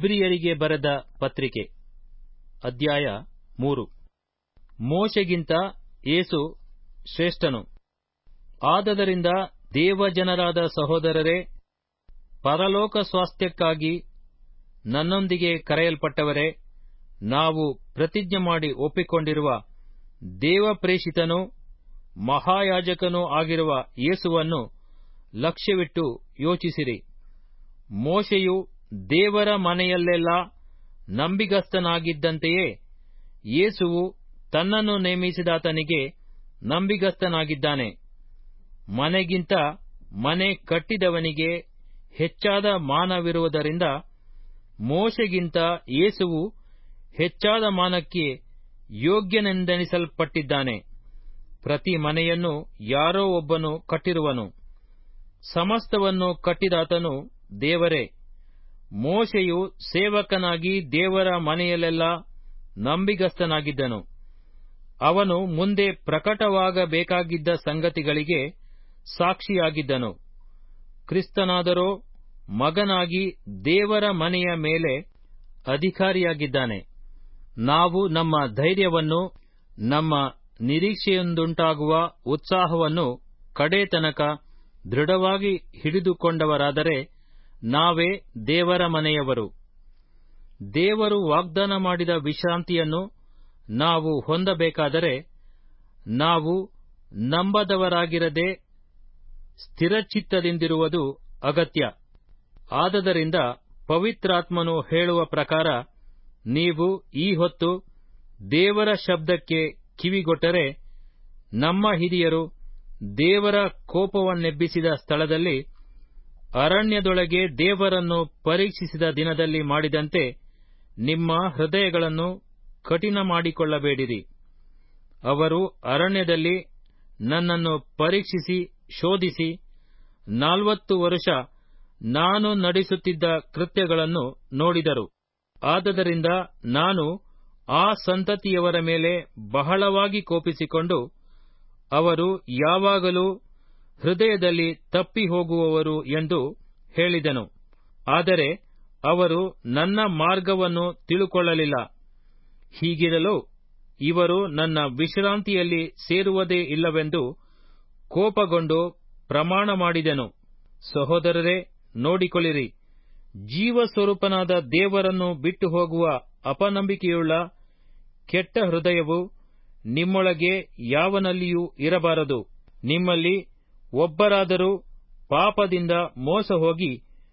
ಇಬ್ರಿಯರಿಗೆ ಬರೆದ ಪತ್ರಿಕೆ ಅಧ್ಯಾಯ 3. ಮೋಶೆಗಿಂತ ಯೇಸು ಶ್ರೇಷ್ಠನು. ಆದದರಿಂದ ದೇವಜನರಾದ ಸಹೋದರರೇ, ಪರಲೋಕ ಸ್ವಾಸ್ಥ್ಯಕ್ಕಾಗಿ ನನ್ನೊಂದಿಗೆ ಕರೆಯಲ್ಪಟ್ಟವರೇ, ನಾವು ಪ್ರತಿಜ್ಞೆ ಮಾಡಿ ಒಪ್ಪಿಕೊಂಡಿರುವ ದೇವಪ್ರೇಷಿತನೂ ಮಹಾಯಾಜಕನೂ ಆಗಿರುವ ಯೇಸುವನ್ನು ಲಕ್ಷ್ಯವಿಟ್ಟು ಯೋಚಿಸಿರಿ. ಮೋಶೆಯು ದೇವರ ಮನೆಯಲ್ಲೆಲ್ಲಾ ನಂಬಿಗಸ್ತನಾಗಿದ್ದಂತೆಯೇ ಯೇಸುವು ತನ್ನನ್ನು ನೇಮಿಸಿದಾತನಿಗೆ ನಂಬಿಗಸ್ತನಾಗಿದ್ದಾನೆ. ಮನೆಗಿಂತ ಮನೆ ಕಟ್ಟಿದವನಿಗೆ ಹೆಚ್ಚಾದ ಮಾನವಿರುವುದರಿಂದ ಮೋಶೆಗಿಂತ ಯೇಸುವು ಹೆಚ್ಚಾದ ಮಾನಕ್ಕೆ ಯೋಗ್ಯನೆಂದೆಣಿಸಲ್ಪಟ್ಟಿದ್ದಾನೆ. ಪ್ರತಿ ಮನೆಯನ್ನು ಯಾರೋ ಒಬ್ಬನು ಕಟ್ಟಿರುವನು, ಸಮಸ್ತವನ್ನು ಕಟ್ಟಿದಾತನು ದೇವರೇ. ಮೋಶೆಯು ಸೇವಕನಾಗಿ ದೇವರ ಮನೆಯಲ್ಲೆಲ್ಲಾ ನಂಬಿಗಸ್ತನಾಗಿದ್ದನು. ಅವನು ಮುಂದೆ ಪ್ರಕಟವಾಗಬೇಕಾಗಿದ್ದ ಸಂಗತಿಗಳಿಗೆ ಸಾಕ್ಷಿಯಾಗಿದ್ದನು. ಕ್ರಿಸ್ತನಾದರೋ ಮಗನಾಗಿ ದೇವರ ಮನೆಯ ಮೇಲೆ ಅಧಿಕಾರಿಯಾಗಿದ್ದಾನೆ. ನಾವು ನಮ್ಮ ಧೈರ್ಯವನ್ನು, ನಮ್ಮ ನಿರೀಕ್ಷೆಯಿಂದುಂಟಾಗುವ ಉತ್ಸಾಹವನ್ನು ಕಡೇ ತನಕ ದೃಢವಾಗಿ ಹಿಡಿದುಕೊಂಡವರಾದರೆ ನಾವೇ ದೇವರ ಮನೆಯವರು. ದೇವರು ವಾಗ್ದಾನ ಮಾಡಿದ ವಿಶ್ರಾಂತಿಯನ್ನು ನಾವು ಹೊಂದಬೇಕಾದರೆ ನಾವು ನಂಬದವರಾಗಿರದೆ ಸ್ಥಿರಚಿತ್ತದಿಂದಿರುವುದು ಅಗತ್ಯ. ಆದದರಿಂದ ಪವಿತ್ರಾತ್ಮನು ಹೇಳುವ ಪ್ರಕಾರ ನೀವು ಈ ಹೊತ್ತು ದೇವರ ಶಬ್ದಕ್ಕೆ ಕಿವಿಗೊಟ್ಟರೆ, ನಮ್ಮ ಹಿರಿಯರು ದೇವರ ಕೋಪವನ್ನೆಬ್ಬಿಸಿದ ಸ್ಥಳದಲ್ಲಿ ಅರಣ್ಯದೊಳಗೆ ದೇವರನ್ನು ಪರೀಕ್ಷಿಸಿದ ದಿನದಲ್ಲಿ ಮಾಡಿದಂತೆ ನಿಮ್ಮ ಹೃದಯಗಳನ್ನು ಕಠಿಣ ಮಾಡಿಕೊಳ್ಳಬೇಡಿರಿ. ಅವರು ಅರಣ್ಯದಲ್ಲಿ ನನ್ನನ್ನು ಪರೀಕ್ಷಿಸಿ ಶೋಧಿಸಿ 40 ವರುಷ ನಾನು ನಡೆಸುತ್ತಿದ್ದ ಕೃತ್ಯಗಳನ್ನು ನೋಡಿದರು. ಆದದರಿಂದ ನಾನು ಆ ಸಂತತಿಯವರ ಮೇಲೆ ಬಹಳವಾಗಿ ಕೋಪಿಸಿಕೊಂಡು, ಅವರು ಯಾವಾಗಲೂ ಹೃದಯದಲ್ಲಿ ತಪ್ಪಿ ಹೋಗುವವರು ಎಂದು ಹೇಳಿದೆನು. ಆದರೆ ಅವರು ನನ್ನ ಮಾರ್ಗವನ್ನು ತಿಳುಕೊಳ್ಳಲಿಲ್ಲ. ಹೀಗಿರಲು ಇವರು ನನ್ನ ವಿಶ್ರಾಂತಿಯಲ್ಲಿ ಸೇರುವುದೇ ಇಲ್ಲವೆಂದು ಕೋಪಗೊಂಡು ಪ್ರಮಾಣ ಮಾಡಿದೆನು. ಸಹೋದರರೇ, ನೋಡಿಕೊಳ್ಳಿರಿ, ಜೀವಸ್ವರೂಪನಾದ ದೇವರನ್ನು ಬಿಟ್ಟು ಹೋಗುವ ಅಪನಂಬಿಕೆಯುಳ್ಳ ಕೆಟ್ಟ ಹೃದಯವು ನಿಮ್ಮೊಳಗೆ ಯಾವನಲ್ಲಿಯೂ ಇರಬಾರದು. ನಿಮ್ಮಲ್ಲಿ ಒಬ್ಬರಾದರೂ ಪಾಪದಿಂದ ಮೋಸ ಹೋಗಿ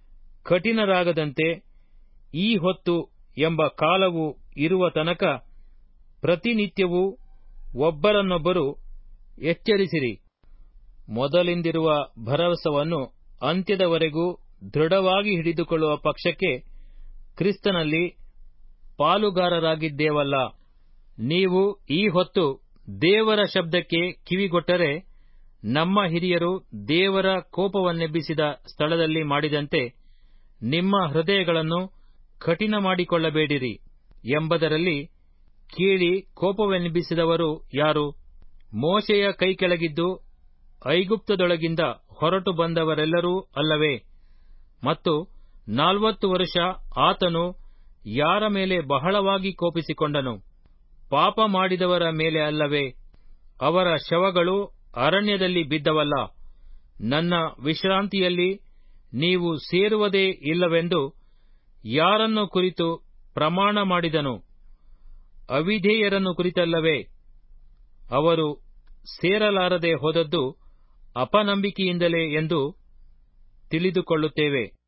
ಕಠಿಣರಾಗದಂತೆ ಈ ಹೊತ್ತು ಎಂಬ ಕಾಲವು ಇರುವ ತನಕ ಪ್ರತಿನಿತ್ಯವೂ ಒಬ್ಬರನ್ನೊಬ್ಬರು ಎಚ್ಚರಿಸಿರಿ. ಮೊದಲಿಂದಿರುವ ಭರವಸವನ್ನು ಅಂತ್ಯದವರೆಗೂ ದೃಢವಾಗಿ ಹಿಡಿದುಕೊಳ್ಳುವ ಪಕ್ಷಕ್ಕೆ ಕ್ರಿಸ್ತನಲ್ಲಿ ಪಾಲುಗಾರರಾಗಿದ್ದೇವಲ್ಲ. ನೀವು ಈ ಹೊತ್ತು ದೇವರ ಶಬ್ದಕ್ಕೆ ಕಿವಿಗೊಟ್ಟರೆ, ನಮ್ಮ ಹಿರಿಯರು ದೇವರ ಕೋಪವನ್ನೆಬ್ಬಿಸಿದ ಸ್ಥಳದಲ್ಲಿ ಮಾಡಿದಂತೆ ನಿಮ್ಮ ಹೃದಯಗಳನ್ನು ಕಠಿಣ ಮಾಡಿಕೊಳ್ಳಬೇಡಿರಿ ಎಂಬುದರಲ್ಲಿ ಕೇಳಿ ಕೋಪವನ್ನೆಬ್ಬಿಸಿದವರು ಯಾರು? ಮೋಶೆಯ ಕೈಕೆಳಗಿದ್ದು ಐಗುಪ್ತದೊಳಗಿಂದ ಹೊರಟು ಬಂದವರೆಲ್ಲರೂ ಅಲ್ಲವೇ? ಮತ್ತು 40 ವರುಷ ಆತನು ಯಾರ ಮೇಲೆ ಬಹಳವಾಗಿ ಕೋಪಿಸಿಕೊಂಡನು? ಪಾಪ ಮಾಡಿದವರ ಮೇಲೆ ಅಲ್ಲವೇ? ಅವರ ಶವಗಳು ಅರಣ್ಯದಲ್ಲಿ ಬಿದ್ದವಲ್ಲ. ನನ್ನ ವಿಶ್ರಾಂತಿಯಲ್ಲಿ ನೀವು ಸೇರುವುದೇ ಇಲ್ಲವೆಂದು ಯಾರನ್ನು ಕುರಿತು ಪ್ರಮಾಣ ಮಾಡಿದನು? ಅವಿಧೇಯರನ್ನು ಕುರಿತಲ್ಲವೇ? ಅವರು ಸೇರಲಾರದೆ ಹೋದದ್ದು ಅಪನಂಬಿಕೆಯಿಂದಲೇ ಎಂದು ತಿಳಿದುಕೊಳ್ಳುತ್ತೇವೆ.